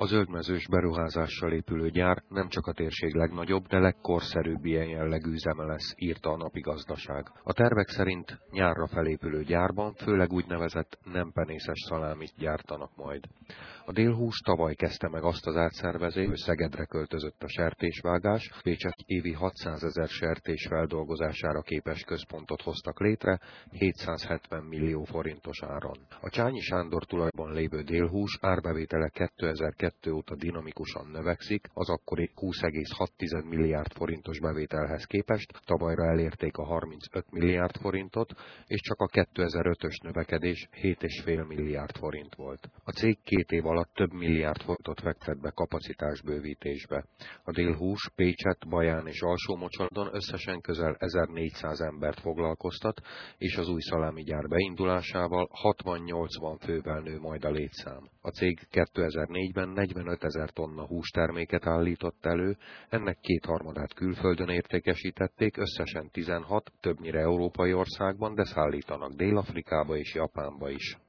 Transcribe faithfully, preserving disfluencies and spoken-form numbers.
A zöldmezős beruházással épülő gyár nem csak a térség legnagyobb, de legkorszerűbb ilyen jellegű üzeme lesz, írta a Napi Gazdaság. A tervek szerint nyárra felépülő gyárban főleg úgynevezett nem penészes szalámit gyártanak majd. A Délhús tavaly kezdte meg azt az átszervezést, hogy Szegedre költözött a sertésvágás, Pécset évi hatszázezer sertés feldolgozására képes központot hoztak létre, hétszázhetven millió forintos áron. A Csányi Sándor tulajdonban lévő Délhús árbevétele kétezer-kettő óta dinamikusan növekszik, az akkori húsz egész hat milliárd forintos bevételhez képest, tavalyra elérték a harmincöt milliárd forintot, és csak a kétezer-ötös növekedés hét egész öt milliárd forint volt. A cég két év alatt több milliárd forintot fektet be kapacitásbővítésbe. A Délhús Pécset, Baján és Alsómocsaradon összesen közel ezernégyszáz embert foglalkoztat, és az új szalámigyár beindulásával hatvan-nyolcvan fővel nő majd a létszám. A cég kétezer-négyben negyvenötezer tonna hústerméket állított elő, ennek kétharmadát külföldön értékesítették, összesen tizenhat, többnyire európai országban, de szállítanak Dél-Afrikába és Japánba is.